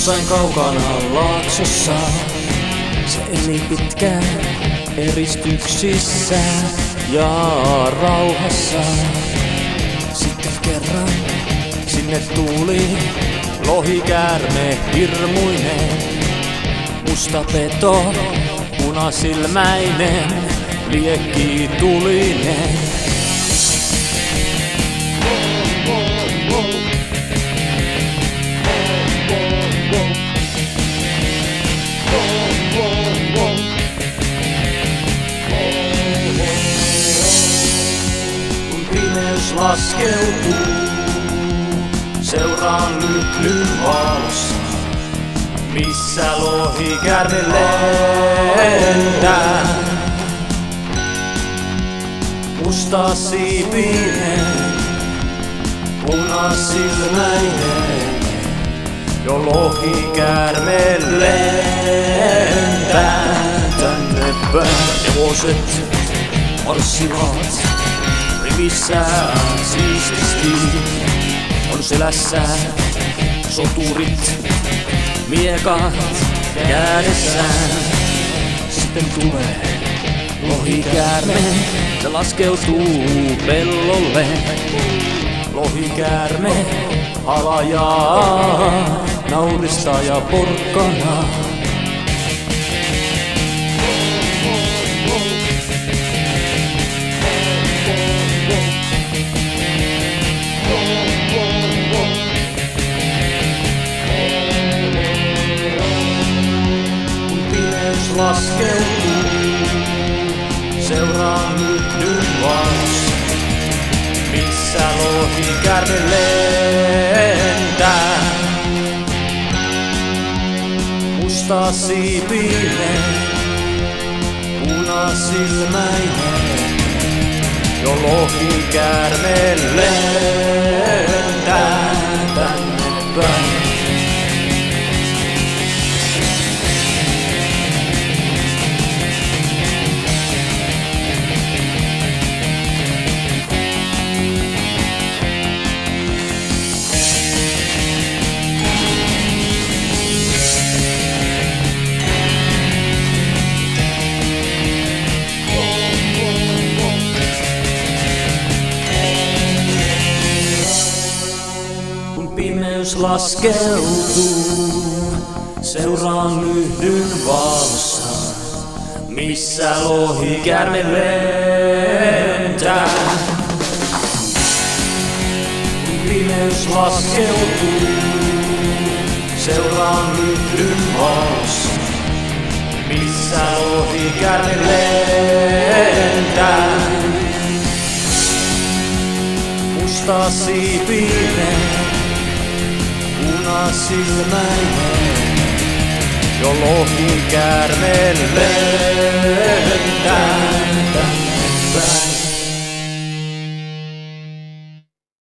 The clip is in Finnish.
Jossain kaukana laaksossa se eli pitkään eristyksissä ja rauhassa. Sitten kerran sinne tuli lohikäärme hirmuinen, musta peto, punasilmäinen, liekki tulinen. Kun pimeys laskeutuu, seuraan lyhdyn valossa, missä lohikäärme lentää. Musta siipinen, punasilmäinen, jo lohikäärme lentää. Tänne päin hevoset marssivat rivissään siististi. On selässään soturit, miekat kädessään. Sitten tulee lohikäärme, se laskeutuu pellolle. Lohikäärme halajaa, nauristaa ja porkkanaa. Laskeutuu, seuraan lyhdyn valossa, missä lohikäärme lentää. Musta siipinen, punasilmäinen, jo lohikäärme lentää tänne päin. Pimeys laskeutuu, seuraan lyhdyn valossa, missä lohikäärme lentää. Pimeys laskeutuu, seuraan lyhdyn valossa, missä lohikäärme lentää. Musta siipinen, punasilmäinen, jo lohikäärme lentää.